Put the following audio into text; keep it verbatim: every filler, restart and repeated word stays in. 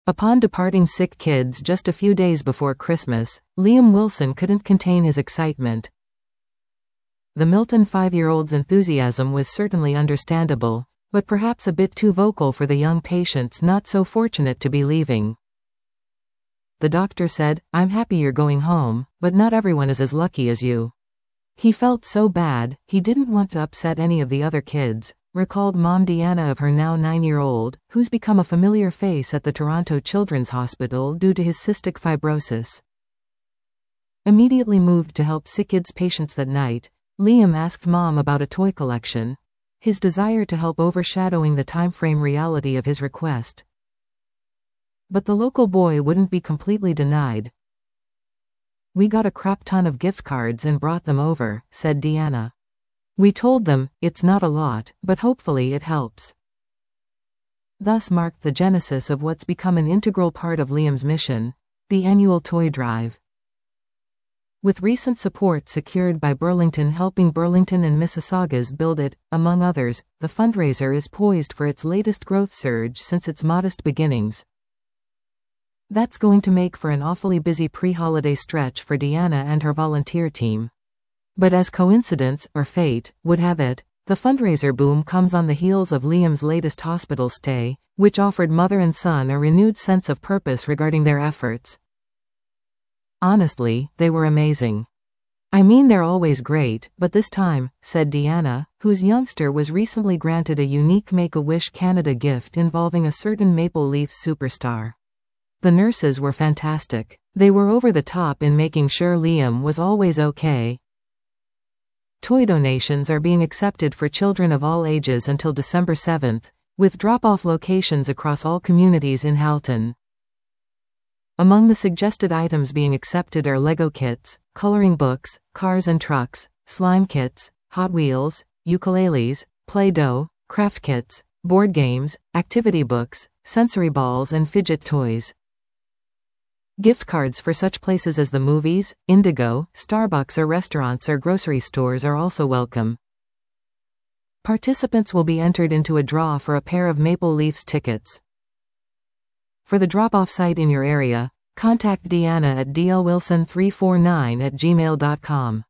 Upon departing sick kids just a few days before Christmas, Liam Wilson couldn't contain his excitement. The Milton five-year-old's enthusiasm was certainly understandable, but perhaps a bit too vocal for the young patients not so fortunate to be leaving. The doctor said, "I'm happy you're going home, but not everyone is as lucky as you." He felt so bad, he didn't want to upset any of the other kids, recalled Mom Deanna of her now nine-year-old, who's become a familiar face at the Toronto Children's Hospital due to his cystic fibrosis. Immediately moved to help sick kids' patients that night, Liam asked Mom about a toy collection, his desire to help overshadowing the timeframe reality of his request. But the local boy wouldn't be completely denied. "We got a crap ton of gift cards and brought them over," said Deanna. "We told them, it's not a lot, but hopefully it helps." Thus marked the genesis of what's become an integral part of Liam's mission, the annual toy drive. With recent support secured by Burlington helping Burlington and Mississaugas build it, among others, the fundraiser is poised for its latest growth surge since its modest beginnings. That's going to make for an awfully busy pre-holiday stretch for Deanna and her volunteer team. But as coincidence, or fate, would have it, the fundraiser boom comes on the heels of Liam's latest hospital stay, which offered mother and son a renewed sense of purpose regarding their efforts. "Honestly, they were amazing. I mean, they're always great, but this time," said Deanna, whose youngster was recently granted a unique Make-A-Wish Canada gift involving a certain Maple Leafs superstar. "The nurses were fantastic. They were over the top in making sure Liam was always okay." Toy donations are being accepted for children of all ages until December seventh, with drop-off locations across all communities in Halton. Among the suggested items being accepted are Lego kits, coloring books, cars and trucks, slime kits, Hot Wheels, ukuleles, Play-Doh, craft kits, board games, activity books, sensory balls and fidget toys. Gift cards for such places as the movies, Indigo, Starbucks or restaurants or grocery stores are also welcome. Participants will be entered into a draw for a pair of Maple Leafs tickets. For the drop-off site in your area, contact Deanna at d l wilson three four nine at gmail dot com.